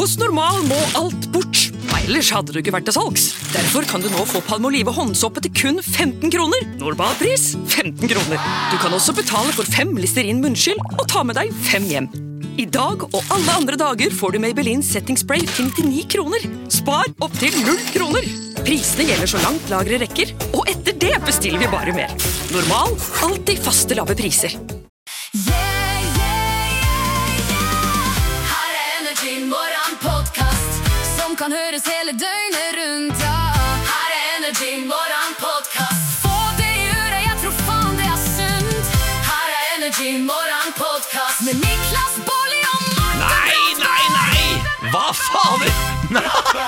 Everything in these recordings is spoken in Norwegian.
Hos Normal må alt bort. Ellers hadde du ikke vært til salgs. Derfor kan du nå få Palmolive håndsåpe til kun 15 kroner. Normal pris, 15 kroner. Du kan også betale for 5 Listerin munnskyld og ta med deg 5 hjem. I dag og alle andre dager får du Maybelline Setting Spray til 99 kroner. Spar opp til 0 kroner. Prisene gjelder så langt lageret rekker, og etter det bestiller vi bare mer. Normal, alltid faste lave priser. Her Energy Morgen podcast, som kan høres hele døgnet rundt. Her Energy Morgen podcast. Få det i øret, jeg tror faen det sunt. Her Energy Morgen podcast med Niklas Baarli og Martin. Nei! Hva faen?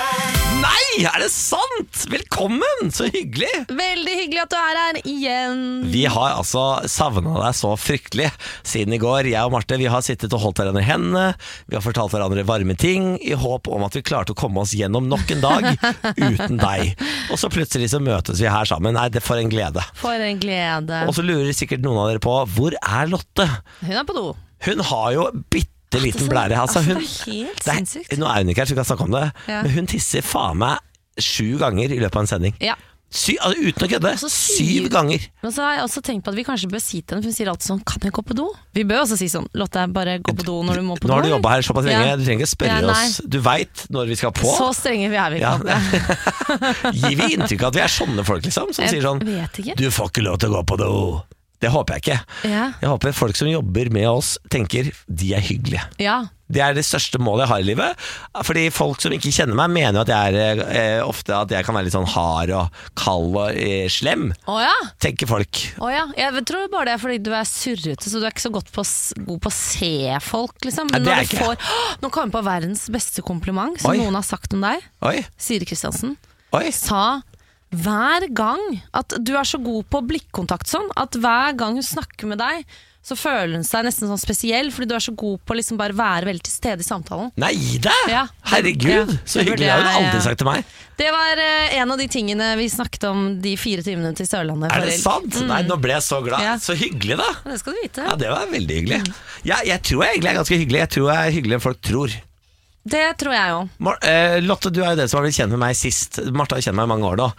Nei, er det sant? Velkommen, så hyggelig. Veldig hyggelig at du er her igjen. Vi har altså savnet deg så fryktelig siden i går. Jeg og Marte, vi har sittet og holdt hverandre i hendene. Vi har fortalt hverandre varme ting i håp om at vi klarte å komme oss gjennom nok en dag uten deg. Og så plutselig så møtes vi her sammen. Nei, det er for en glede. For en glede. Og så lurer sikkert noen av dere på, hvor er Lotte? Hun er på do. Hun har jo liten blære. Altså, det er helt sinnssykt. Nå er hun ikke her, så vi kan snakke om det. Ja. Men hun tisser faen meg 7 ganger i løpet av en sending. Ja. Uten å kødde. 7 ganger. Men så har jeg også tenkt på at vi kanskje bør si til henne, for hun sier alltid sånn, kan jeg gå på do? Vi bør også si sånn, Lotte, bare gå på do når du må på do. Nå har du jobbet her såpass lenge, Ja. du trenger ikke spørre oss. Du vet når vi skal på. Så strenge vi er vi Ja. ikke. Gir vi inntrykk av at vi er sånne folk liksom, som sier sånn, Jeg vet ikke. du får ikke lov til å gå på do. Det håper jeg ikke. Ja. Jeg håper folk som jobber med oss tenker, de er hyggelige. Ja. Det er det største målet jeg har i livet. Fordi folk som ikke kjenner meg mener at jeg er ofte at jeg kan være litt sånn hard og kald og slem. Åja. Tenker folk. Åja. Jeg tror bare det er fordi du er surrete, så du er ikke så god på å se folk, liksom. Nei, Men det er når du ikke. får, nå kom jeg på verdens beste kompliment, som Oi. noen har sagt om deg. Oi, Siri Kristiansen. oi. Sa hver gang at du er så god på blikkontakt sånn, at hver gang hun snakker med deg, så føler hun seg nesten sånn spesiell, fordi du er så god på liksom bare være veldig til stede i samtalen. Nei, det! Ja. Herregud, Ja. så hyggelig. Det har hun aldri sagt til meg. Det var en av de tingene vi snakket om de 4 timene til Sørlandet. Er det sant? Nei, nå ble jeg så glad. Ja. Så hyggelig da. Det skal du vite. Ja, det var veldig hyggelig. Ja, jeg tror jeg egentlig er ganske hyggelig. Jeg tror jeg er hyggeligere enn folk tror. Det tror jeg jo. Lotte, du er jo den som har blitt kjent med meg sist. Marte har kjent meg i mange år nå.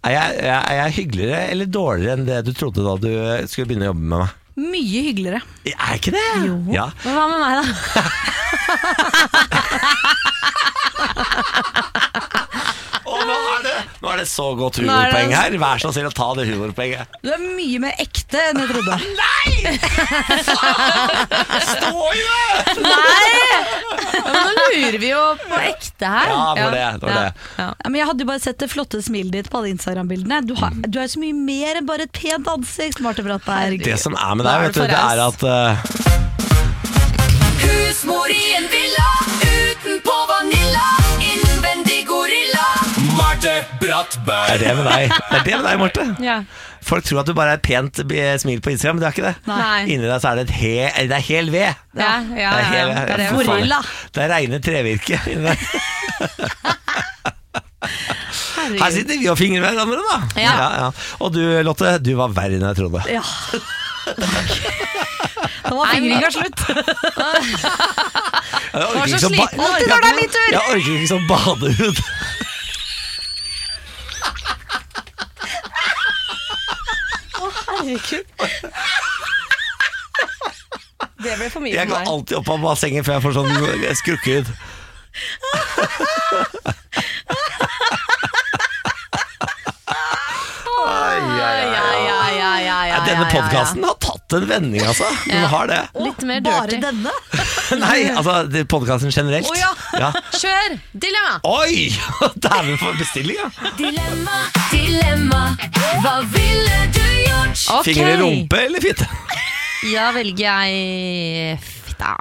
Er jeg hyggeligere eller dårligere enn det du trodde da du skulle begynne å jobbe med meg? Mye hyggeligere. Er ikke det? Jo. Ja. Men hva med meg da? Nå er det så godt humorpoeng her. Vær så snill å ta det humorpoenget. Du er mye mer ekte enn jeg trodde. Stå i det! Ja, men nå lurer vi jo på ekte her. Ja, det var det. Ja. Ja, men jeg hadde jo bare sett det flotte smilet ditt på alle Instagram-bildene. Du er så mye mer enn bare et pent ansikt, Marte Brattberg. Det som er med deg, vet du, det er at Husmor i en villa, utenpå vanilla, innvendig gorilla. Det er det med deg. Det er det med deg, Marte. Ja. Folk tror at du bare er et pent smil på Instagram, men det er ikke det. Nei. Inni deg så er det det er hel ved. Ja. Det er hel, Det er det. for faen. Gorilla. Det er reine trevirke inni der. Her sitter vi og fingrer hverandre da. Ja. Og du, Lotte, du var verre enn jeg trodde. Ja. Nå var fingringa slutt. Jeg orker var så ikke sånn sliten. Alltid når det er min tur. Jeg orker ikke sånn badehud. Det ble for mye Jeg for går meg. alltid opp av bassenget før jeg får sånn skrukkehud. Denne podcasten har tatt en vending, altså. Den har det. Litt mer Bare dirty. denne? Nei, altså podcasten generelt. Å ja. Ja. Kjør! Dilemma! Oi! Dæven for bestilling, ja. Dilemma, dilemma, hva ville du gjort? Ok. Finger i rumpe eller fitte? Da velger jeg fitta.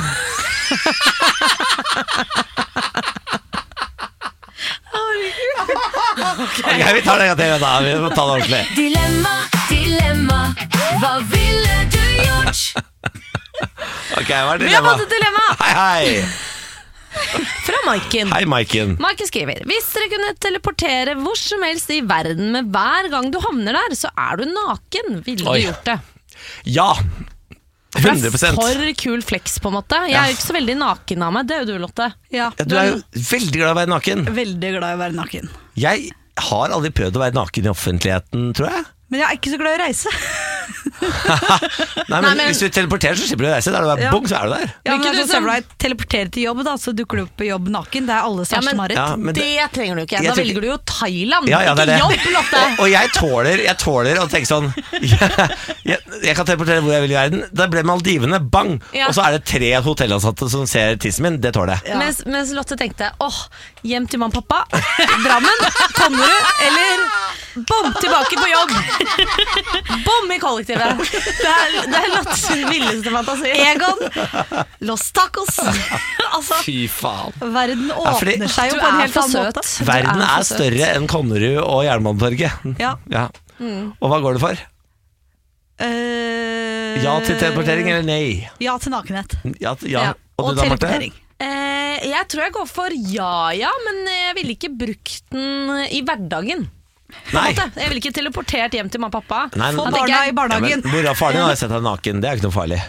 Ok, vi tar det en gang til, da. Vi må ta det ordentlig. Dilemma, dilemma, hva ville du gjort? Ok, hva er Vi har dilemma? fått et dilemma Hei, hei. fra Maiken. Hei, Maiken. Maiken skriver: hvis dere kunne teleportere hvor som helst i verden, med hver gang du havner der, så er du naken. Ville du Oi. gjort det? Ja. 100%. For kul flex på en måte. Jeg er jo ikke så veldig naken av meg. Det er jo du, Lotte. Ja, Ja, du er jo veldig glad i å være naken. veldig glad i å være naken. Jeg har aldri prøvd å være naken i offentligheten, tror jeg. Men jeg er ikke så glad i å reise. Nei, men hvis du teleporterer, så slipper du å reise. Da er du bare Ja. bong, så er du der. Ja, men ikke det du er sånn, som- når jeg teleporterer til jobb, da, så dukker du opp på jobb naken. Det er alles Ja, verste men- mareritt. Ja, men Det trenger du ikke. Jeg Da tror velger du jo Thailand, Ja, det er det. ikke jobb, Lotte. Og jeg tåler å tenke sånn jeg kan teleportere hvor jeg vil i verden. Da ble Maldivene, bang! Ja. Og så er det 3 hotellansatte som ser tissen min. Det tåler jeg. Mens Lotte tenkte hjem til mamma og pappa, Drammen, Konnerud, eller bom, tilbake på jobb. Bom i kollektivet. Det er Lottes villeste fantasi. Egon, Los Tacos. Altså, Fy faen. verden fordi- åpner seg jo Du på en er helt for annen søt. måte. Verden Du er for søt. større enn Konnerud og Jernbanetorget. Ja. Og hva går det for? Eh, Ja til teleportering eller nei? Ja til nakenhet. Ja. Ja, Og Og du da, Marte? teleportering. Jeg tror jeg går for ja, men jeg ville ikke brukt den i hverdagen. På en Nei. måte. Jeg ville ikke teleportert hjem til mamma og pappa. Nei, Få men- Da tenker barna jeg- i barnehagen. Ja, men Mora og faren din har jo sett deg naken. Det er jo ikke noe farlig.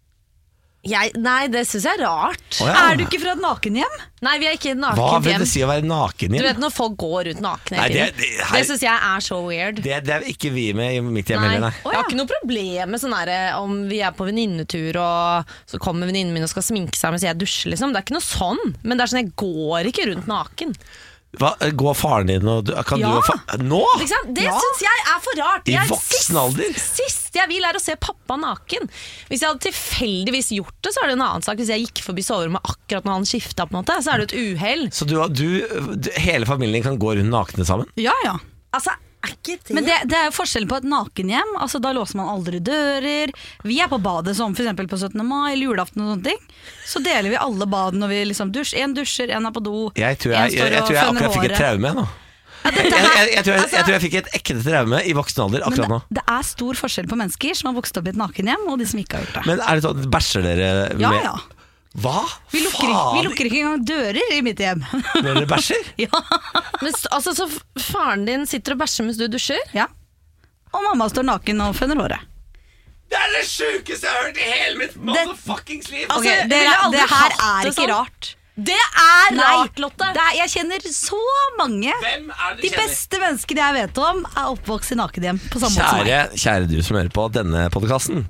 Nei, det syns jeg er rart. Å, ja. Er du ikke fra et nakenhjem? Nei, vi er ikke Hva nakent vil hjem. det si å være naken Du hjem? vet når folk går rundt nakne Nei, hele det- tiden. det her- Det syns jeg er så weird. Det er ikke vi med i mitt hjem Nei. heller, nei. Jeg har ikke noe problem med sånn her, om vi er på venninnetur og så kommer venninnen min og skal sminke seg mens jeg dusjer. Liksom. Det er ikke noe sånn, men det er sånn, jeg går ikke rundt naken. Hva, går faren din og kan Ja. du og Nå?! Ikke sant? Det Ja. syns jeg er for rart. I Jeg- voksen alder? Sist jeg vil er å se pappa naken. Hvis jeg hadde tilfeldigvis gjort det, så er det en annen sak. Hvis jeg gikk forbi soverommet akkurat når han skifta, på en måte, så er det et uhell. Så hele familien din kan gå rundt nakne sammen? Ja, ja. Altså, er ikke det Men det er jo forskjell på et nakenhjem. Altså, da låser man aldri dører. Vi er på badet som for eksempel på 17. mai eller julaften og sånne ting. Så deler vi alle bad når vi liksom en dusjer, en er på do. Jeg tror en jeg står og akkurat føner fikk et håret. traume nå. Jeg tror jeg fikk et ekte traume i voksen alder akkurat nå. Men det er stor forskjell på mennesker som har vokst opp i et nakenhjem, og de som ikke har gjort det. Men er det sånn, bæsjer dere med Ja, ja. Hva? Vi lukker ikke engang dører i mitt hjem. Når dere bæsjer? Ja. Men, altså, så faren din sitter og bæsjer mens du dusjer? Ja. Og mamma står naken og føner håret. Det er det sjukeste jeg har hørt i hele mitt motherfuckings liv! Altså, Ok, jeg ville aldri det her hatt er det ikke sånn. rart. Det er rart, Lotte! Jeg kjenner så mange. Hvem er det De du kjenner? beste menneskene jeg vet om, er oppvokst i nakenhjem. På samme måte som meg. Kjære du som hører på denne podcasten.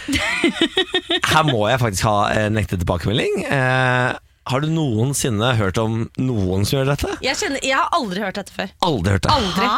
Her må jeg faktisk ha en ekte tilbakemelding. Har du noensinne hørt om noen som gjør dette? Jeg har aldri hørt dette før. Aldri hørt det. Aldri.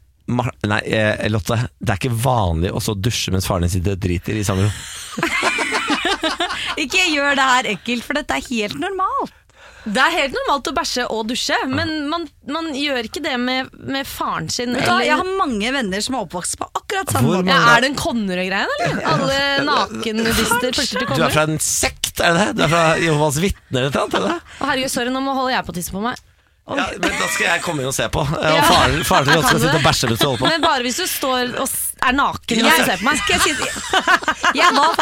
Nei, Lotte, det er ikke vanlig å så dusje mens faren din sitter og driter i samme rom. Ikke gjør det her ekkelt, for dette er helt normalt. Det er helt normalt å bæsje og dusje, men man gjør ikke det med faren sin. Vet du hva, Eller, jeg har mange venner som er oppvokst på akkurat samme Hvor måte. ja, er det en Konnerud-greie, eller? Alle nakennudister flytter til Du er Konnerud? fra en sekt, er det det? Du er fra Jehovas vitner eller noe? Er det? Å, herregud, sorry, nå holder jeg på å tisse på meg. Ja, men da skal jeg komme inn og se på. Og faren til skal sitte og bæsje mens du holder på. Men bare hvis du står og er naken Ja, og ser på meg. Skal jeg si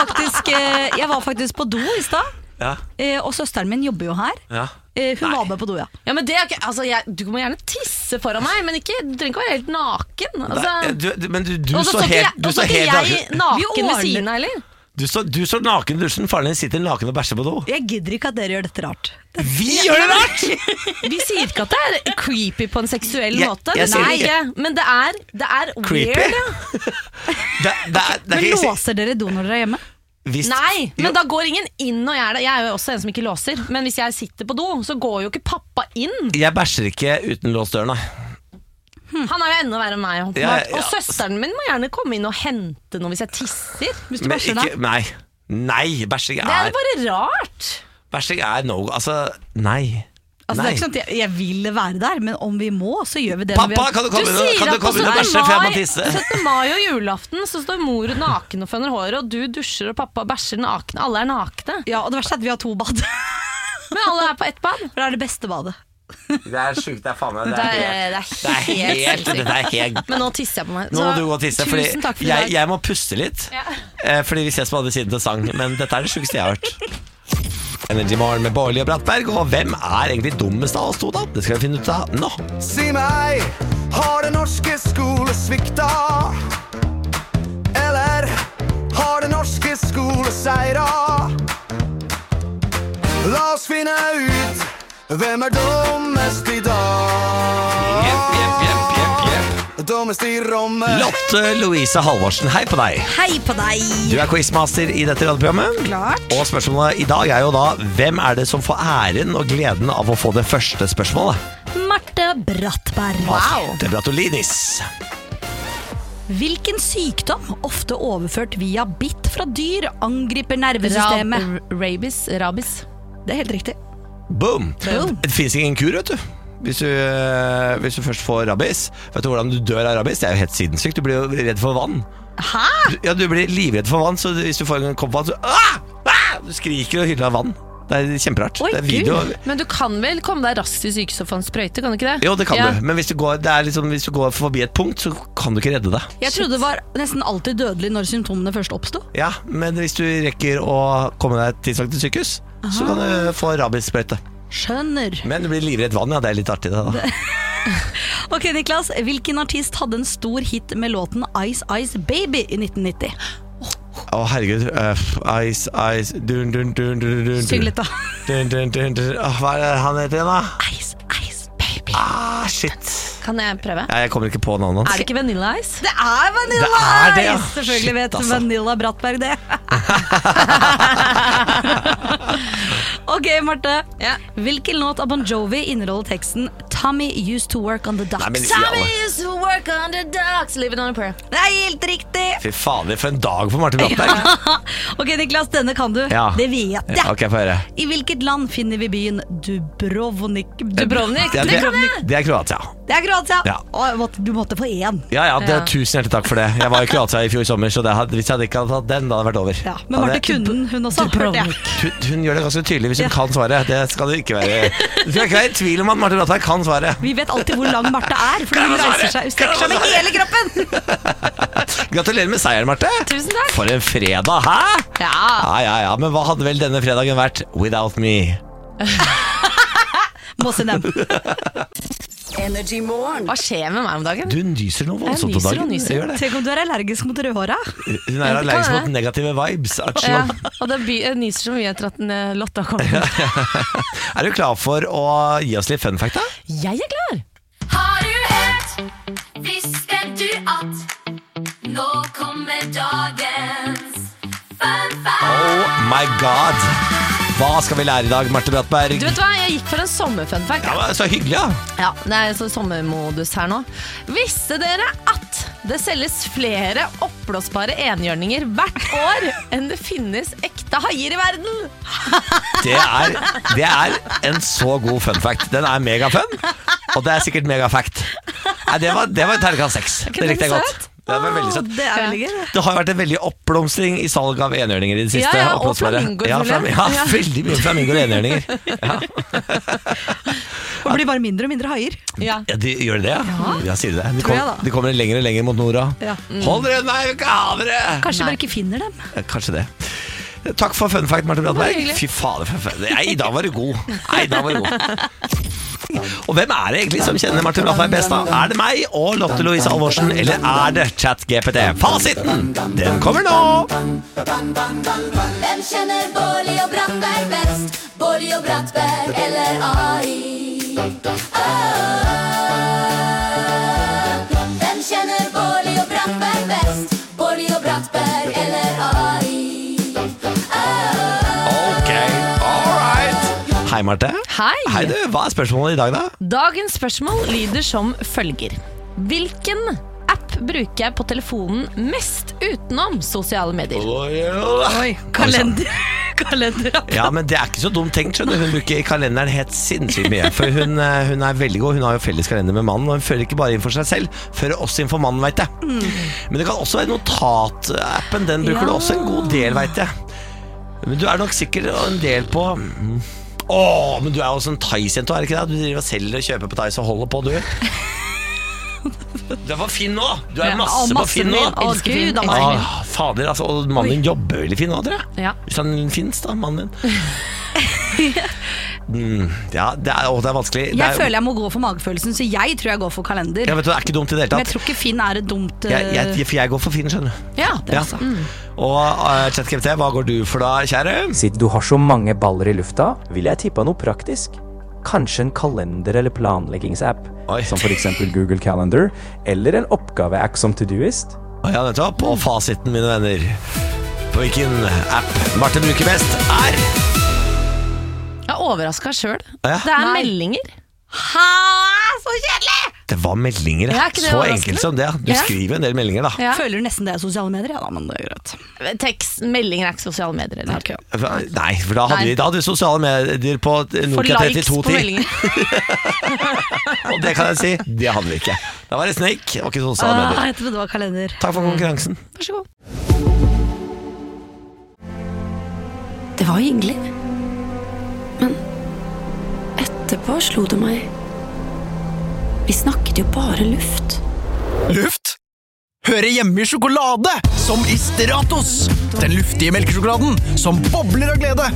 jeg var faktisk på do i stad, Ja, og søsteren min jobber jo her. ja. Hun var med på do, ja. Ja, men det er ikke, altså, du må gjerne tisse foran meg, men ikke, du trenger ikke være helt naken. Altså. Men du Og så står helt, og så helt ikke jeg naken. naken Vi ved ordner- siden av, eller? Du står naken i dusjen, faren din sitter naken og bæsjer på do. Jeg gidder ikke at dere gjør dette rart. Vi gjør det rart! Vi sier ikke at det er creepy på en seksuell måte. jeg Det sier er ikke. ikke, men det er Creepy? weird. Ja. Det er Men ikke låser dere do når dere er hjemme? hvis- Nei, Jo. men da går ingen inn når jeg er der. Jeg er jo også en som ikke låser. Men hvis jeg sitter på do, så går jo ikke pappa inn. Jeg bæsjer ikke uten låst dør, nei. Han er jo enda verre enn meg. Håndbart. Ja, ja. Og søsteren min må gjerne komme inn og hente noe hvis jeg tisser. Hvis du Men bæsjer ikke, deg? nei, bæsjing Det er er bare rart. Bæsjing er no. Altså, nei. Altså, det Nei. er ikke sånn at jeg vil være der, men om vi må, så gjør vi det. når vi Pappa, er- kan du Du komme inn sier kan du at på komme inn og 17. bæsje, for jeg må mai, tisse? 17. mai og julaften så står mor naken og føner håret, og du dusjer og pappa bæsjer nakne. Alle er nakne. Ja, og det verste er at vi har 2 bad. Men alle er på ett bad. For det er det beste badet. Det er sjukt, det er faen meg Det er helt Dette er helt Men nå tisser jeg på meg. Nå må du gå og tisse, fordi tusen takk for i dag. jeg må puste litt. Fordi vi ses på andre siden til sang. Men dette er det sjukeste jeg har hørt. Energy Morgen med Bårli og Brattberg. Og hvem er egentlig dummest av oss to, da? Det skal vi finne ut av nå. Si meg, har den norske skole svikta? Eller har den norske skole skoleseirer. La oss finne ut hvem dummest i dag. Jepp. Dummest i rommet. Lotte Louise Halvorsen, hei på deg. Hei på deg! Du er quizmaster i dette radioprogrammet. Klart. Og spørsmålet i dag er jo da, hvem er det som får æren og gleden av å få det første spørsmålet? Marte Brattberg. Marte Brattolinis. Hvilken sykdom, ofte overført via bitt fra dyr, angriper nervesystemet? Rabies. Det er helt riktig. Boom. Det finnes ingen kur, vet du. Hvis du først får rabies. Vet du hvordan du dør av rabies? Det er jo helt sinnssykt. Du blir jo redd for vann. Hæ? Ja, du blir livredd for vann. Så hvis du får en kopp vann, så du skriker og hyller av vann. Det er kjemperart. Oi, Det er video. Men du kan vel komme deg raskt til sykehuset og få en sprøyte, kan du ikke det? Jo, det kan du. Men hvis du går forbi et punkt, så kan du ikke redde det. Jeg trodde det var nesten alltid dødelig når symptomene først oppstod. Ja, men hvis du rekker å komme deg tidsnok til sykehus, så kan du få rabiessprøyte. Skjønner. Men du blir livredd vann, ja, det er litt artig det da. Ok, Niklas, hvilken artist hadde en stor hit med låten Ice Ice Baby i 1990? Å herregud, Ice dun, dun, dun, dun, dun, Syng litt da. dun, dun, dun, dun. Hva er det han heter igjen da? Ice Ice Baby. Shit. Kan jeg prøve? Ja, jeg kommer ikke på navnet hans. Er det ikke Vanilla Ice? Det er Vanilla Det er det, ja. Ice! Selvfølgelig Shit, vet altså. Vanilla Brattberg det. Ok, Marte. Ja. Hvilken låt av Bon Jovi inneholder teksten Tommy used to work on the docks? Nei, men Tommy alle. used to work on the docks, living on a prayer. Det er helt riktig! Fy faen, for en dag for Martin Brattberg. Ok, Niklas, denne kan du. Ja. Det vet jeg. Ja, ok, få høre. I hvilket land finner vi byen Dubrovnik? Dubrovnik? Det er Kroatia. Det er Kroatia. Ja. Du måtte få én. Ja, tusen hjertelig takk for det. Jeg var i Kroatia i fjor sommer, så hvis jeg ikke hadde tatt den, da hadde det vært over. Ja, men Marte kunne hun også. hørte jeg. Hun gjør det ganske tydelig hvis hun kan svaret. Det skal det ikke være. Du skal ikke være i tvil om at Martin Brattberg kan svaret. Vi vet alltid hvor lang Marte er, fordi hun reiser seg, strekker seg med hele kroppen. Gratulerer med seieren, Marte. Tusen takk. For en fredag, hæ? Ja. Men hva hadde vel denne fredagen vært without me? Mossinem. Energy Morgen. Hva skjer med meg om dagen? Du nyser noe voldsomt på Jeg nyser og dagen. nyser. Det gjør det. Tenk om du er allergisk mot rødhåra. Hun er allergisk mot negative vibes. Ja, og jeg nyser så mye etter at Lotta kom. Er du klar for å gi oss litt fun fact, da? Jeg er klar. Har du hørt? Visste du at nå kommer dagens fun fact? Oh my god. Hva skal vi lære i dag, Marte Brattberg? Du vet hva, jeg gikk for en sommerfunfact. Ja, men så hyggelig, ja. Ja, det er sånn sommermodus her nå. Visste dere at det selges flere oppblåsbare enhjørninger hvert år enn det finnes ekte haier i verden? Det er en så god fun fact. Den er megafun, og det er sikkert megafact. Nei, det var terningkast 6. Det likte jeg godt. Det var veldig søtt. Det er veldig gøy. Det har jo vært en veldig oppblomstring i salg av enhjørninger i det siste. Ja, og oppblåsbare. flamingoer, Ja, føler jeg. ja, veldig mye flamingoer og enhjørninger. Og blir bare mindre og mindre haier. Ja. Ja, de gjør det, ja? Ja, sier de det. Tror jeg da. De kommer lenger og lenger mot nord. Ja. Hold dere unna, jeg vil ikke ha dere! Kanskje bare ikke finner dem. Kanskje det. Takk for fun fact, Marte Brattberg. hyggelig. Fy fader, for fun. Nei, da var du god. Og hvem er det egentlig som kjenner Martin Brattberg best, da? Er det meg og Lotte Louise Halvorsen, eller er det ChatGPT? Fasiten, den kommer nå! Hvem kjenner Bårli og Brattberg best? Bårli og Brattberg eller AI? Hvem kjenner Bårli og Brattberg best? Bårli og Brattberg eller AI? Ok, all right. Hei, Marte. Hei. Hei du, hva er spørsmålet i dag, da? Dagens spørsmål lyder som følger. Hvilken app bruker jeg på telefonen mest utenom sosiale medier? Oi, kalender. Kalenderapp. Ja, men det er ikke så dumt tenkt, skjønner du. Hun bruker kalenderen helt sinnssykt mye. For hun er veldig god. Hun har jo felles kalender med mannen, og hun fører ikke bare inn for seg selv, fører også inn for mannen, vet jeg. Men det kan også være notatappen. Den bruker du også en god del, vet jeg. Men du er nok sikkert en del på men du er jo sånn Thais-jente, er det ikke det? Du driver og selger og kjøper på Thais og holder på, du. Du er på Finn nå. Du er masse på Finn nå. Elsker Finn. Gud, Elsker Finn. Fader, altså. Og mannen din jobber vel i Finn nå, tror jeg. Ja. Hvis han finnes, da, mannen din. Ja, det er vanskelig. Jeg føler jeg må gå for magefølelsen, så jeg tror jeg går for kalender. Ja, vet du, det er ikke dumt i det hele Men jeg tatt. tror ikke Finn er et dumt For jeg går for Finn, skjønner du. Ja, det Ja. er sant. Og ChatGPT, hva går du for da, kjære? Siden du har så mange baller i lufta, vil jeg tippe noe praktisk. Kanskje en kalender- eller planleggingsapp, Oi. som for eksempel Google Calendar, eller en oppgaveapp som Todoist. Ja, nettopp. Og fasiten, mine venner, på hvilken app Marte bruker mest, er Jeg er overrasket selv. Ja. Det er meldinger. Så kjedelig! Det var meldinger, Ja, er ikke det så overraskende? enkelt som det. Du Ja. skriver en del meldinger, da. Ja. Føler nesten det er sosiale medier, ja da, men det er greit. Meldinger er ikke sosiale medier. Eller? Ok. Nei, for da hadde vi sosiale medier på For Nokia likes på 3210. meldinger. Og det kan jeg si, det hadde vi ikke. Da var det Snake, og ikke sosiale medier. Jeg trodde det var kalender. Takk for konkurransen. Vær så god. Det var hyggelig. Men etterpå slo det meg. Vi snakket jo bare luft. Luft? Hører hjemme i sjokolade, som i Stratos. Den luftige melkesjokoladen som bobler av glede.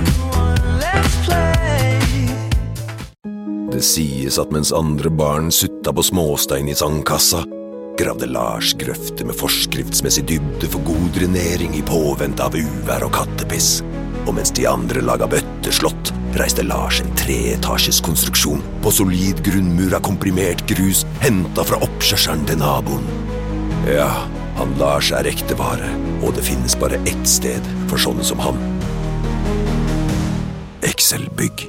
Det sies at mens andre barn sutta på småstein i sandkassa, gravde Lars grøfter med forskriftsmessig dybde for god drenering i påvente av uvær og kattepiss. Og mens de andre laga bøtteslott, reiste Lars en 3-etasjes konstruksjon på solid grunnmur av komprimert grus, hentet fra oppkjørselen til naboen. Ja, han Lars er ekte vare, og det finnes bare ett sted for sånne som han. Excel-bygg.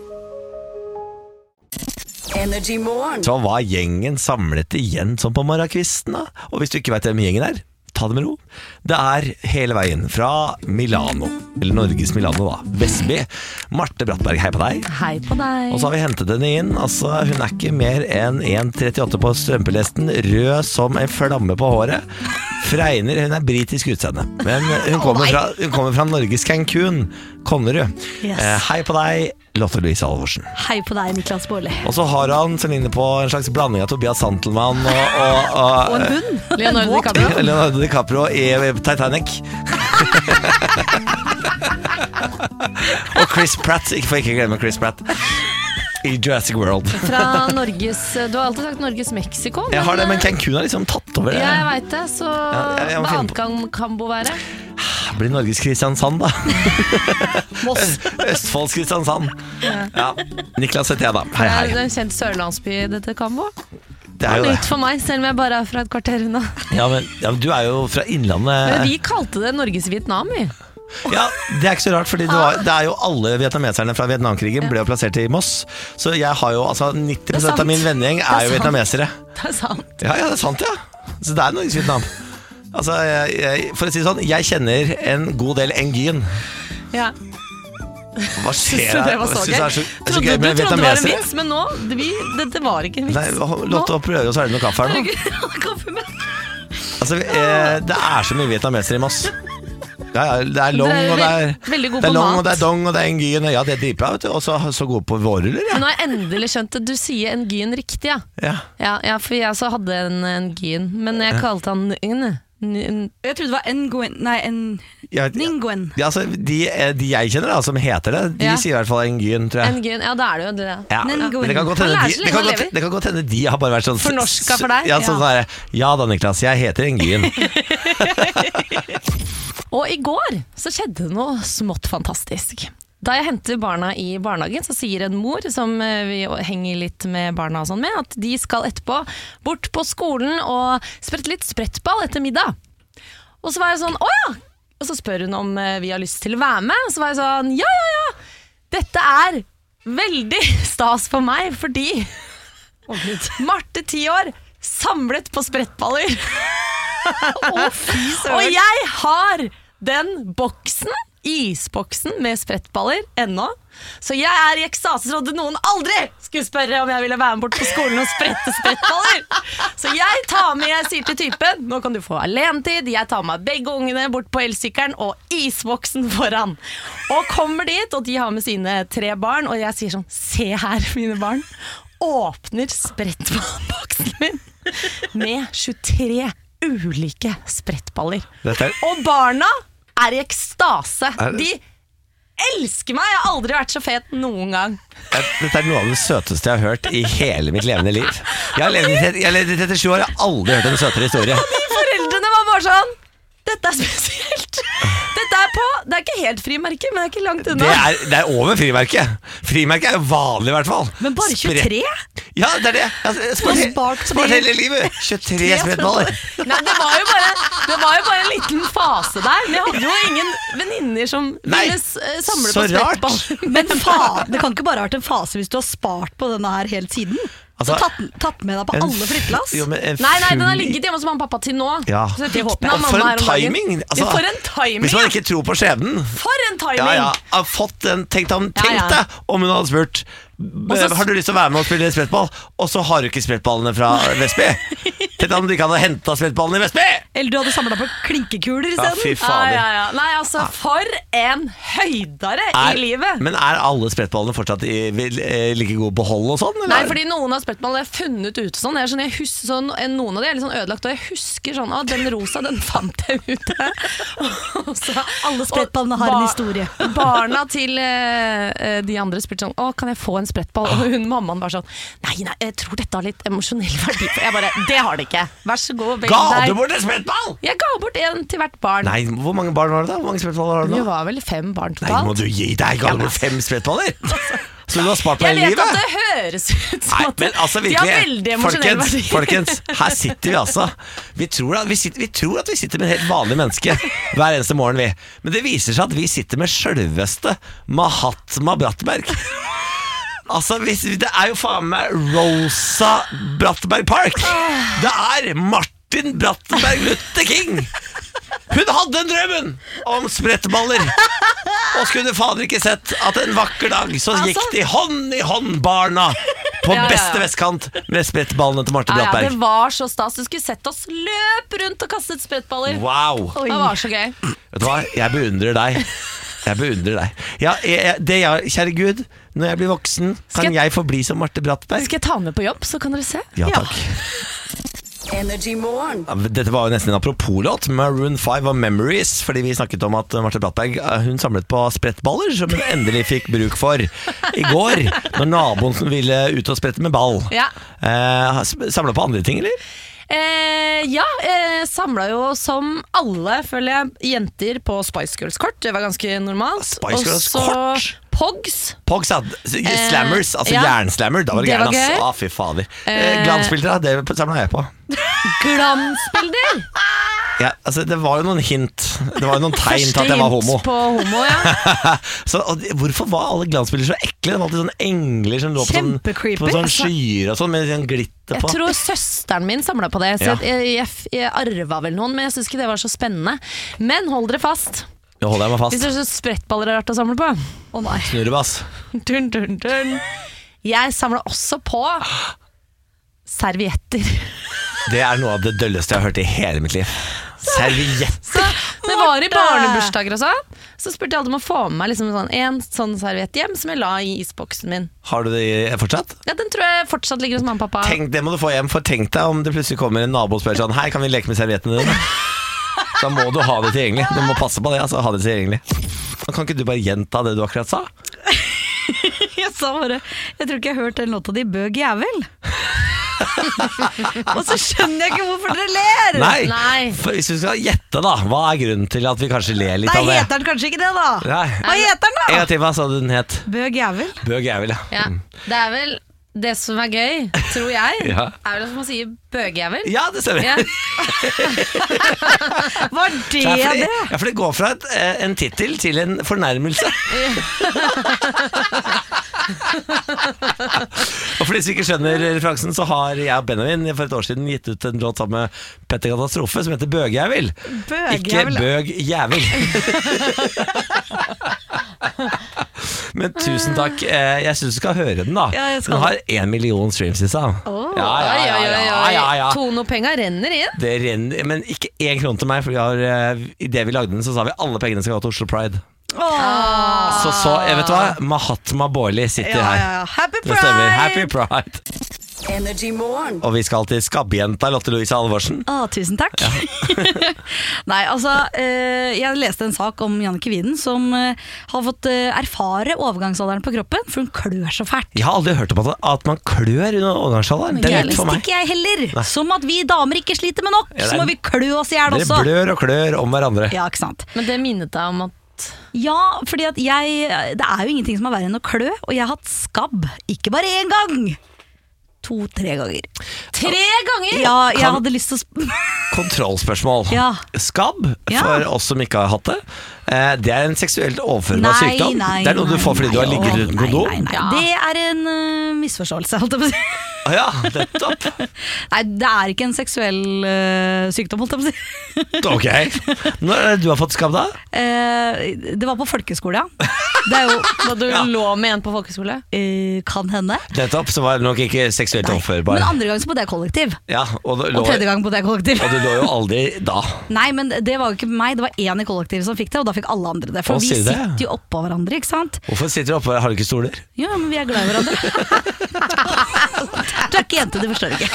Så var gjengen samlet igjen som på morgenkvisten da. Og hvis du ikke vet hvem gjengen er, ta det med ro. Det er hele veien fra Milano, eller Norges Milano da, Vestby. Marte Brattberg, hei på deg. Hei på deg. Og så har vi hentet henne inn. Altså, hun er ikke mer enn 1,38 på strømpelesten, rød som en flamme på håret. Fregner, hun er britisk utseende. Men hun kommer fra Norges Cancún, Konnerud. Yes. Hei på deg, Lotte Louise Alvorsen. Hei på deg, Niklas Baarli. Og så har han som ligner på en slags blanding av Tobias Santelmann og En hund. Leonardo DiCaprio. Leonardo DiCaprio i Titanic. Og Chris Pratt, ikke glemme Chris Pratt i Jurassic World. Fra Norges. Du har alltid sagt Norges Mexico. Jeg har det, men Cancún har liksom tatt over det. Ja, jeg vet det. Så jeg må hva finne annet kan Bo være? Det blir Norges Kristiansand, da. Østfolds Kristiansand. Ja. Niklas heter jeg, da. Hei, Det hei. er en kjent sørlandsby, dette Kambo. Det er jo Nytt det. for meg, selv om jeg bare er fra et kvarter unna. Ja, men du er jo fra Men Innlandet. vi kalte det Norges Vietnam, vi. Ja, det er ikke så rart, fordi det er jo alle vietnameserne fra Vietnamkrigen ble jo plassert i Moss. Så jeg har jo, altså 90% av min vennegjeng er jo sant. vietnamesere. Det er sant. Ja, det er sant, ja. Så det er Norges Vietnam. Altså, for å si det sånn, jeg kjenner en god del Nguyen. Ja. Hva skjer Så det her? var så Jeg synes gøy. det er så Trodde gøy du med trodde det var en vietnamesere. vits, men nå, dette var ikke en vits. Nei, Lotte prøver å svelge noe kaffe her nå. Altså, det er så mye vietnamesere i Moss. Ja, det er long, Dere er og det er, veldig gode det er på long, mat. og det er dong, og det er Nguyen. Ja, det er dritbra, vet du. Og så gode på vårruller, ja. Men nå har jeg endelig skjønt at du sier en gyn riktig, ja. Ja. Ja, for jeg også hadde en gyn, men jeg kalte han Jeg trodde det var Nguyen. Nei, Nguyen. Ja, altså, de jeg kjenner da, som heter det, de Ja. sier i hvert fall Nguyen, tror jeg. en gyn. Ja, da er det jo det. Ja, men Nguyen. det kan godt Han hende lærer de, så det lenge kan han godt, lever. det kan godt hende de har bare vært sånn Fornorska for deg? Ja, sånn sånn ja da, Niklas, jeg heter Nguyen. Og i går så skjedde det noe smått fantastisk. Da jeg henter barna i barnehagen, så sier en mor, som vi henger litt med barna og sånn med, at de skal etterpå bort på skolen og sprette litt sprettball etter middag. Og så var jeg sånn, åja! Og så spør hun om vi har lyst til å være med. Og så var jeg sånn, ja. Dette er veldig stas for meg, fordi Marte 10 år samlet på sprettballer. Og jeg har den boksen, isboksen med sprettballer ennå. Så jeg er i ekstase, trodde noen aldri skulle spørre om jeg ville være med bort på skolen og sprette sprettballer. Så jeg sier til typen, nå kan du få alenetid, jeg tar med begge ungene bort på elsykkelen og isboksen foran. Og kommer dit, og de har med sine 3 barn, og jeg sier sånn, se her mine barn, åpner sprettballboksen min med 23 ulike sprettballer. Dette er Og barna er i ekstase. De elsker meg. Jeg har aldri vært så fet noen gang. Dette noe av det søteste jeg har hørt i hele mitt levende liv. Jeg har levd i 37 år, jeg har aldri hørt en søtere historie. De foreldrene var bare sånn, dette spesielt. Det ikke helt frimerke, men det ikke langt unna. Det er over frimerket. Frimerket jo vanlig i hvert fall. Men bare 23? Ja, det det. Spart hele livet. 23 sprettballer. Nei, det var jo bare en liten fase der. Vi hadde jo ingen venninner som ville samle på sprettballer. Men det kan ikke bare ha vært en fase hvis du har spart på denne her hele tiden. Altså, tatt med deg på alle flyttelass? Nei, den har ligget hjemme hos mamma og pappa til nå. Ja. Så jeg Og for en timing! Altså, for en timing! Hvis man ikke tror på skjebnen. For en timing! Ja. Tenk deg om hun hadde spurt har du lyst til å være med og spille sprettball, og så har du ikke sprettballene fra Vestby. Tenk deg om du ikke hadde hentet sprettballene i Vestby. Eller du hadde samlet på klinkekuler i stedet. Fy fader. Nei, altså, for en høydare i livet. Men alle sprettballene fortsatt like gode på hold og sånn? Eller? Nei, fordi noen av sprettballene er funnet ut sånn. Jeg husker sånn, noen av de er litt sånn ødelagt, og jeg husker sånn, den rosa, den fant jeg ute. Alle sprettballene har en historie. Barna til de andre spurte sånn, kan jeg få en sprettball? Og mammaen var sånn, nei, jeg tror dette har litt emosjonell verdi. Jeg bare, det har det ikke. Vær så god. Ga du bort en sprettball? Jeg ga bort en til hvert barn. Nei, hvor mange barn var det da? Hvor mange sprettballer har du da? Det var vel 5 barn totalt. Nei, må du gi deg. Ga du bort 5 sprettballer? Så du har spart på hele livet? Jeg vet at det høres ut som at de har veldig emosjonell verdi. Folkens, her sitter vi altså. Vi tror at vi sitter med en helt vanlig menneske hver eneste morgen, vi. Men det viser seg at vi sitter med selveste Mahatma Brattberg. Altså, det jo faen meg Rosa Brattberg Park. Det Martin Brattberg Luther King. Hun hadde en drømmen om sprettballer. Og skulle fader ikke sett at en vakker dag så gikk de hånd i hånd, barna, på beste vestkant med sprettballene til Martin Brattberg. Det var så stas. Du skulle sett oss løpe rundt og kastet sprettballer. Wow. Det var så gøy. Vet du hva? Jeg beundrer deg. Kjære Gud, når jeg blir voksen, kan jeg få bli som Martin Brattberg? Skal jeg ta med på jobb, så kan dere se? Ja, takk. Dette var jo nesten en apropos-låt, Maroon 5 og Memories, fordi vi snakket om at Martin Brattberg hun samlet på sprettballer som hun endelig fikk bruk for i går, når naboen som ville ut og sprette med ball. Samlet på andre ting, eller? Samlet jo som alle, føler jeg, jenter på Spice Girls-kort. Det var ganske normalt. Spice Girls-kort? Pogs, Slammers, altså jernslammer. Da var det gærent, ass. Fy fader. Glansbilder, det samlet jeg på. Glansbilder? Ja, altså det var jo noen hint. Det var jo noen tegn til at jeg var homo. På homo, ja. Hvorfor var alle glansbilder så ekle? Det var alltid sånne engler som lå på sånn skyer og sånn, med sånn glitter på. Jeg tror søsteren min samlet på det, så jeg arva vel noen, men jeg synes ikke det var så spennende. Men hold dere fast. Nå holder jeg meg fast. Hvis dere synes sprettballer rart å samle på. Nei. Snurrebass. Turn. Jeg samler også på servietter. Det noe av det dølleste jeg har hørt i hele mitt liv. Servietter. Det var i barnebursdager og sånn. Så spurte jeg alltid om å få med meg liksom en sånn serviett hjem som jeg la i isboksen min. Har du det fortsatt? Ja, den tror jeg fortsatt ligger hos mamma og pappa. Det må du få hjem, for tenk deg om det plutselig kommer en nabo og spør sånn, hei, kan vi leke med serviettene dine? Da må du ha det tilgjengelig. Du må passe på det, altså, ha det tilgjengelig. Kan ikke du bare gjenta det du akkurat sa? Jeg sa bare, jeg tror ikke jeg har hørt den låta di, Bøg jævel. Og så skjønner jeg ikke hvorfor dere ler. Nei, for hvis du skal gjette da, hva grunnen til at vi kanskje ler litt av det? Nei, heter den kanskje ikke det da? Nei. Hva heter den da? En gang til, hva sa du den het? Bøg jævel. Bøg jævel, ja. Det vel det som gøy, tror jeg, vel som man sier bøgjævel. Ja, det stemmer. Ja. Var det det? Ja, for det går fra en titel til en fornærmelse. Og for de som ikke skjønner referansen, så har jeg og Benjamin for et år siden gitt ut en låt sammen med Petter Katastrofe som heter Bøgjævel. Ikke Bøgjævel. Men tusen takk. Jeg synes du skal høre den da. Den har 1 million streams i seg. Ja. Tonopenga renner inn. Det renner, men ikke 1 krone til meg, for i det vi lagde den så sa vi alle pengene skal gå til Oslo Pride. Så vet du hva? Mahatma Bårli sitter her. Happy Pride! Det stemmer, Happy Pride. Energy Morgen. Og vi skal til skabbjenta Lotte Louise Halvorsen. Tusen takk. Nei, altså, jeg leste en sak om Jannicke Wieden som har fått erfare overgangsalderen på kroppen, for hun klør så fælt. Jeg har aldri hørt om at man klør under overgangsalderen. Det er nytt for meg. Ikke jeg heller. Nei. Som at vi damer ikke sliter med nok, så må vi klø oss i hjel også. Dere blør og klør om hverandre. Ja, ikke sant. Men det minnet deg om at ja, fordi at det er jo ingenting som er verre enn å klø, og jeg har hatt skabb, ikke bare 1 gang, 2-3 ganger. 3 ganger? Ja, jeg hadde lyst til å Kontrollspørsmål. Ja. Skabb, for oss som ikke har hatt det, det er en seksuelt overførbar sykdom. Det er noe du får fordi du har ligget uten kondom. Nei. Det er en misforståelse, holdt jeg på å si. Ja, nettopp. Nei, det er ikke en seksuell sykdom, holdt jeg på å si. Ok. Når er det du har fått skabb da? Det var på folkeskole, ja. Det er jo da du lå med en på folkeskole? Kan hende. Nettopp, så var det nok ikke seksuelt overførbar. Men andre gang så bodde jeg kollektiv. Ja, og tredje gang bodde jeg kollektiv. Og du lå jo aldri da. Nei, men det var jo ikke meg, det var en i kollektivet som fikk det, og da fikk alle andre det. For vi sitter jo oppå hverandre, ikke sant? Hvorfor sitter du oppå? Har du ikke stoler? Ja, men vi er glad i hverandre. Du er ikke jente, du forstår ikke.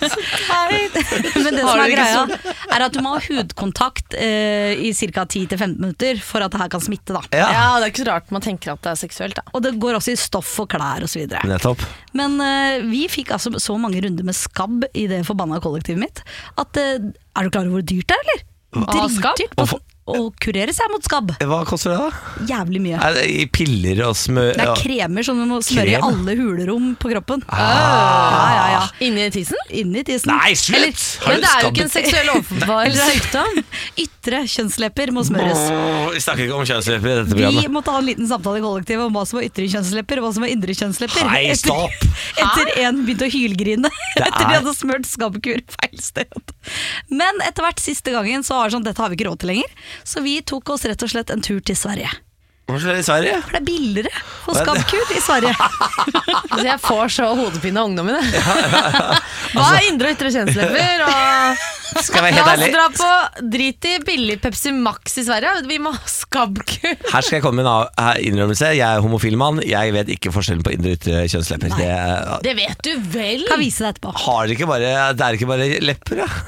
Men det som er greia er at du må ha hudkontakt i ca. 10-15 minutter for at det her kan smitte da. Ja, det er ikke så rart man tenker at det er seksuelt da. Og det går også i stoff og klær og så videre. Nettopp. Men vi fikk altså så mange runder med skabb i det forbanna kollektivet mitt at er du klar over hvor dyrt det er, eller? Dritdyrt å kurere seg mot skabb. Hva koster det da? Jævlig mye. Er det i piller og smør? Det er kremer som du må smøre i alle hulerom på kroppen. Ja. Inni tisen? Inni tisen. Nei, slutt! Men det er jo ikke en seksuell overførbar sykdom. Ytre kjønnslepper må smøres. Vi snakker ikke om kjønnslepper i dette programmet. Vi måtte ha en liten samtale i kollektivet om hva som var ytre kjønnslepper og hva som var indre kjønnslepper. Nei, stopp! Etter en begynte å hylgrine etter de hadde smørt skabbkur feil sted. Men etter hvert siste gangen så var det sånn, dette har vi ikke råd til lenger. Så vi tok oss rett og slett en tur til Sverige. Hvorfor er det i Sverige? For det er billigere for skabbkur i Sverige. Altså jeg får så hodepine av ungdommene. Hva er indre og ytre kjønnslepper? Skal jeg være helt ærlig? La oss dra på drit i billig Pepsi Max i Sverige. Vi må ha skabbkur. Her skal jeg komme med en innrømmelse. Jeg er homofil mann. Jeg vet ikke forskjellen på indre og ytre kjønnslepper. Det vet du vel. Kan vise deg etterpå. Det er ikke bare lepper, ja.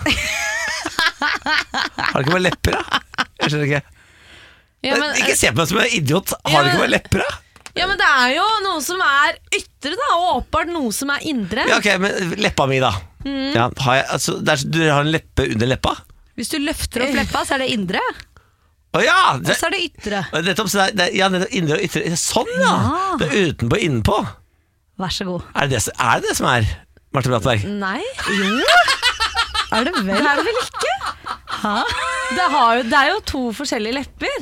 Har det ikke bare lepper, da? Jeg skjønner ikke. Ja, men, ikke se på meg som en idiot. Har det ikke bare lepper, da? Ja, men det er jo noe som er ytre, da, og åpenbart noe som er indre. Ja, ok, men leppa mi, da. Ja, du har en leppe under leppa? Hvis du løfter opp leppa, så er det indre. Og så er det ytre. Nettopp, nettopp indre og ytre. Sånn, ja. Det er utenpå og innenpå. Vær så god. Er det det som er Marte Brattberg? Nei. Jo. Er det vel? Det er det vel ikke? Hæ? Det er jo 2 forskjellige lepper.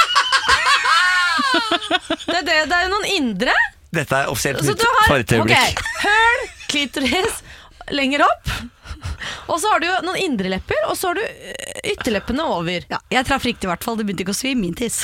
Det er jo noen indre. Dette er offisielt nytt for et øyeblikk. Høl, klitoris, lenger opp. Og så har du jo noen indre lepper, og så har du ytterleppene over. Ja, jeg traff riktig i hvert fall. Det begynte ikke å svi min tiss.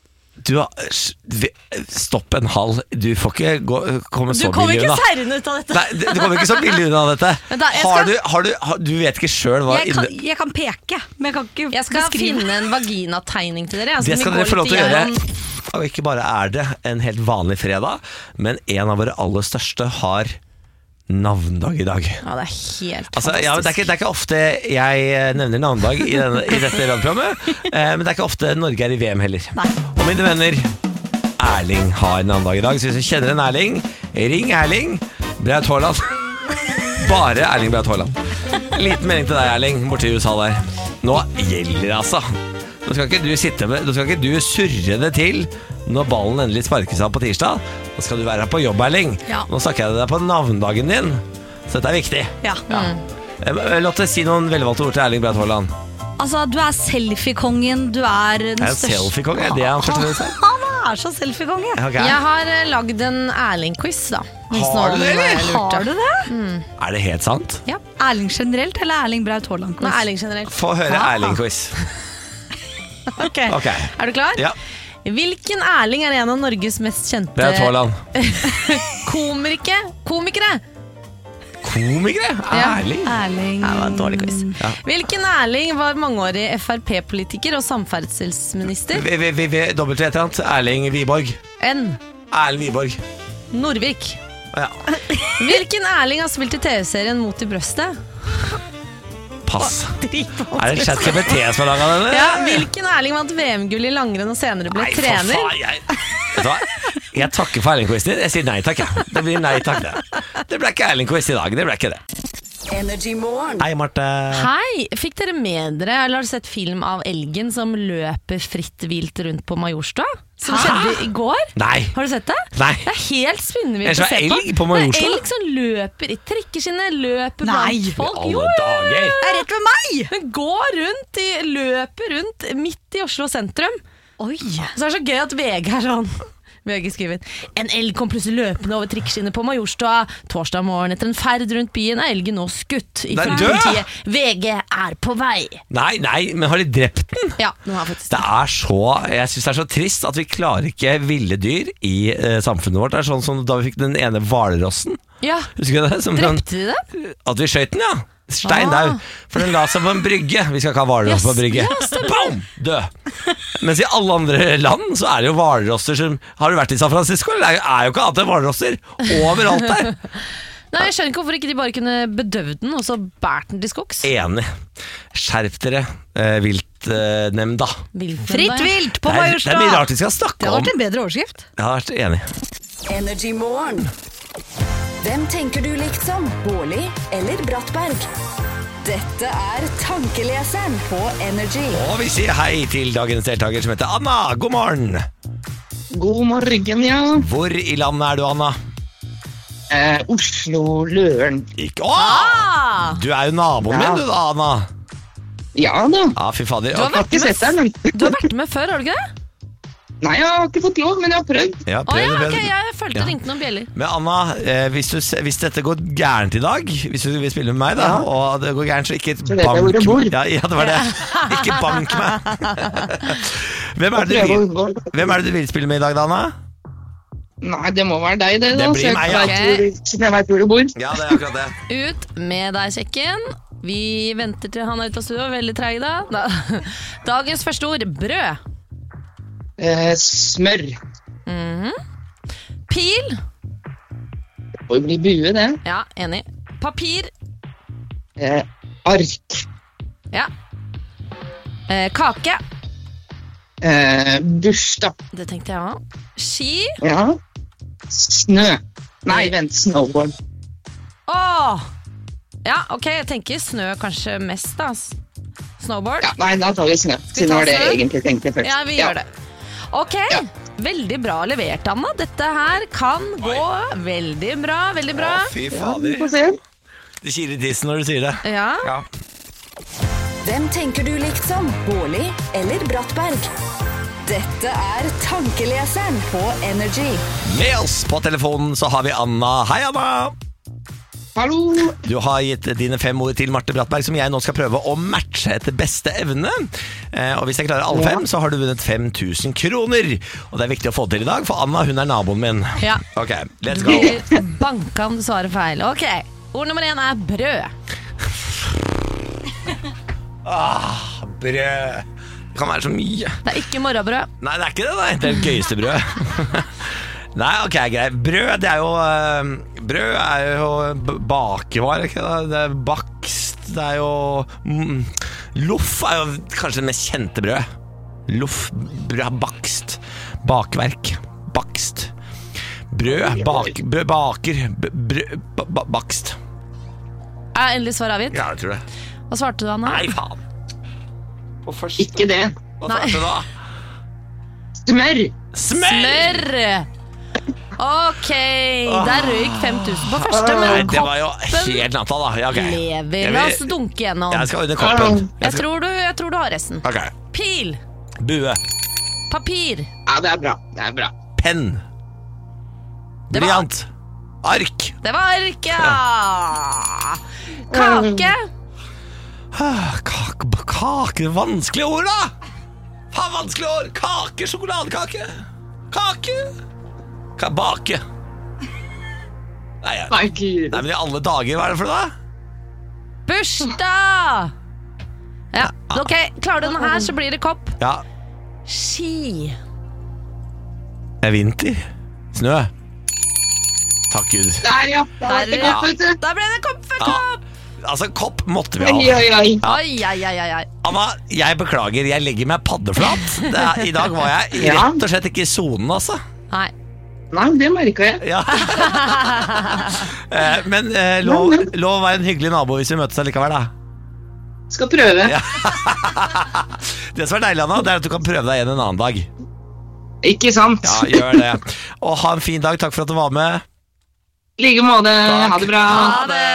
Stopp en halv. Du får ikke komme så billig unna. Du kommer ikke seirende ut av dette. Nei, du kommer ikke så billig unna av dette. Du vet ikke selv hva jeg kan peke, men jeg kan ikke beskrive. Jeg skal finne en vaginategning til dere. Det skal dere få lov til å gjøre. Og ikke bare er det en helt vanlig fredag, men en av våre aller største har navndag i dag. Ja, det er helt fantastisk. Det er ikke ofte jeg nevner navndag i dette radioprogrammet, men det er ikke ofte Norge er i VM heller. Nei. Og mine venner, Erling har navndag i dag, så hvis du kjenner en Erling, ring Erling Braut Haaland. Bare Erling Braut Haaland. Liten mening til deg, Erling, borte i USA der. Nå gjelder det, altså. Nå skal ikke du surre det til når ballen endelig sparkes av på tirsdag. Nå skal du være her på jobb, Erling. Ja. Nå snakker jeg deg på navndagen din, så dette er viktig. Ja. Lotte, si noen velvalgte ord til Erling Braut Haaland. Altså, du er selfie-kongen. Du er den største. Selfie-konge? Det er han først og fremst. Han er så selfie-konge. Okay. Jeg har lagd en Erling-quiz, da. Har du det, eller? Har du det? Er det helt sant? Ja. Erling generelt, eller Erling Braut Haaland-quiz? Nei, Erling generelt. Få høre Erling-quiz. Okay. Er du klar? Ja. Hvilken Erling er en av Norges mest kjente Braut Haaland. Komikere? Komikere? Erling? Erling. Det var en dårlig quiz. Ja. Hvilken Erling var mangeårig FrP-politiker og samferdselsminister? Dobbelt et eller annet. Erling Wiborg. N. Erling Wiborg. Norvik. Ja. Hvilken Erling har spilt i TV-serien Mot i brøstet? Pass. Er det ChatGPT som har laget denne? Ja, hvilken Erling vant VM-gull i langrenn og senere ble trener? Vet du hva? Jeg takker for Erling-quizen. Jeg sier nei takk. Det blir nei takk. Det ble ikke Erling-quiz i dag. Det ble ikke det. Hei, Marte. Hei, fikk dere med dere, eller har du sett film av elgen som løper fritt vilt rundt på Majorstua? Som skjedde i går? Nei. Har du sett det? Nei. Det er helt spinnvilt å se på. Elg på Majorstua? Det er elg som løper i trikkeskinnet, løper blant folk. Alle dager. Det er rett ved meg! Den går rundt, løper rundt midt i Oslo sentrum. Oi. Så er det så gøy at VG er sånn. VG skriver: En elg kom plutselig løpende over trikkeskinnet på Majorstua. Torsdag morgen etter en ferd rundt byen er elgen nå skutt. Ifølge politiet. VG er på vei. Nei, men har de drept den? Ja, den har faktisk Jeg synes det er så trist at vi klarer ikke ville dyr i samfunnet vårt. Det er sånn som da vi fikk den ene hvalrossen. Ja. Husker du det? Drepte de det? At vi skjøt den, ja. Steindau, for den la seg på en brygge. Vi skal ikke ha hvalross på brygge. Boom! Død. Mens i alle andre land så er det jo hvalrosser som... Har du vært i San Francisco? Det er jo ikke annet enn hvalrosser overalt der. Nei, jeg skjønner ikke hvorfor ikke de bare kunne bedøvd den og så bært den til skogs. Enig. Skjerp dere, viltnemnda. Fritt vilt på Majorstua. Det er mye rart vi skal snakke om. Det har vært en bedre overskrift. Jeg har vært enig. Hvem tenker du likt som? Bårli eller Brattberg? Dette er Tankeleseren på Energy. Og vi sier hei til dagens deltaker som heter Anna. God morgen. God morgen, ja. Hvor i landet er du, Anna? Oslo, Løren. Ikke? Du er jo naboen min, du da, Anna. Ja da. Ja, fy fader. Du har vært med før, har du ikke det? Nei, jeg har ikke fått lov, men jeg har prøvd. Ja, prøvd. Okay, jeg følte det ringte noen bjeller. Men Anna, hvis dette går gærent i dag, hvis du vil spille med meg da, og det går gærent, så ikke bank meg. Ja, det var det. Ikke bank meg. Hvem er det du vil spille med i dag, da, Anna? Nei, det må være deg, det da. Det blir meg, ja. Siden jeg vet hvor du bor. Ja, det er akkurat det. Ut med deg, Kjekken. Vi venter til han er ute av studio. Veldig treig da. Dagens første ord, brød. Smør. Pil. Det får bli bue, det. Ja, enig. Papir. Ark. Ja. Kake. Bursdag. Det tenkte jeg også. Ski. Ja. Snø. Nei, vent, snowboard. Ja, ok, jeg tenker snø kanskje mest da. Snowboard. Ja, nei, da tar vi snø. Siden det var det jeg egentlig tenkte først. Ja, vi gjør det. Ok, veldig bra levert, Anna. Dette her kan gå veldig bra, veldig bra. Fy fader. Det kiler i tissen når du sier det. Ja. Hvem tenker du likt som? Bårli eller Brattberg? Dette er Tankeleseren på Energy. Med oss på telefonen så har vi Anna. Hei, Anna. Hallo. Du har gitt dine 5 ord til Marte Brattberg, som jeg nå skal prøve å matche etter beste evne. Og hvis jeg klarer alle 5, så har du vunnet 5000 kroner. Og det er viktig å få til i dag, for Anna, hun er naboen min. Ja. Ok, let's go. Banka om du svarer feil. Ok, ord nummer 1 er brød. Brød. Det kan være så mye. Det er ikke morrabrød. Nei, det er ikke det, nei. Det er det gøyeste brød. Nei, ok, greit. Brød, brød er jo bakevar, ikke det? Det er bakst, det er jo loff er jo kanskje det mest kjente brød. Loff, brød, bakst, bakverk, bakst. Brød, baker, bakst. Er endelig svar avgitt? Ja, jeg tror det. Hva svarte du, Anna? Nei, faen. Ikke det. Hva svarte du da? Smør. Smør! Ok, der røyk 5000 på første, men det var jo helt natta da. Ja, okay. Lever. La oss dunke gjennom. Jeg skal under koppen. Jeg tror du har resten. Okay. Pil. Bue. Papir. Ja, det er bra. Det er bra. Penn. Blyant. Ark. Det var ark, ja. Kake. Kake, vanskelige ord da. Faen, vanskelige ord. Kake, sjokoladekake. Kake. Bake. Nei, men i alle dager, hva er det for da? Bursdag. Ja, ok, klarer du den her så blir det kopp. Ja. Ski. Det er vinter. Snø. Takk Gud. Der, ja. Der ble det kopp, vet du. Der ble det kopp for kopp! Altså, kopp måtte vi Oi, ha. oi, oi. Oi. Anna, jeg beklager, jeg legger meg paddeflat. I dag var jeg rett og slett ikke i zonen, altså. Nei. Nei, det merket jeg. Ja. Men lov å være en hyggelig nabo hvis vi møtes allikevel, da. Skal prøve. Ja. Det som er deilig, Anna, det er at du kan prøve deg igjen en annen dag. Ikke sant? Ja, gjør det. Og ha en fin dag, takk for at du var med. I like måte. Ha det bra. Ha det.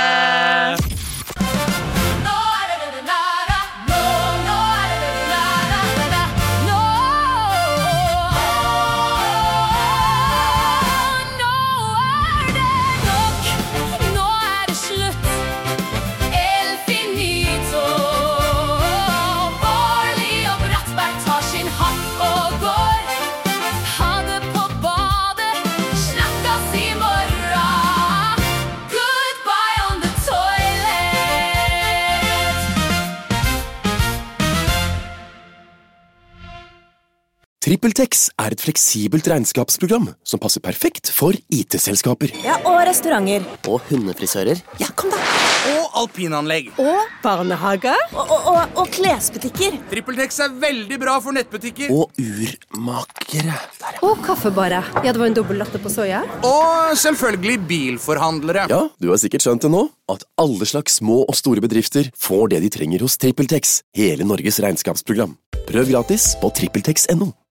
TrippelTex er et fleksibelt regnskapsprogram som passer perfekt for IT-selskaper. Ja, og restauranter. Og hundefrisører. Ja, kom da. Og alpinanlegg. Og barnehager. Og klesbutikker. TrippelTex er veldig bra for nettbutikker. Og urmakere. Og kaffebarer. Ja, det var en dobbelt latte på soya. Og selvfølgelig bilforhandlere. Ja, du har sikkert skjønt det nå, at alle slags små og store bedrifter får det de trenger hos TrippelTex, hele Norges regnskapsprogram. Prøv gratis på TrippelTex.no.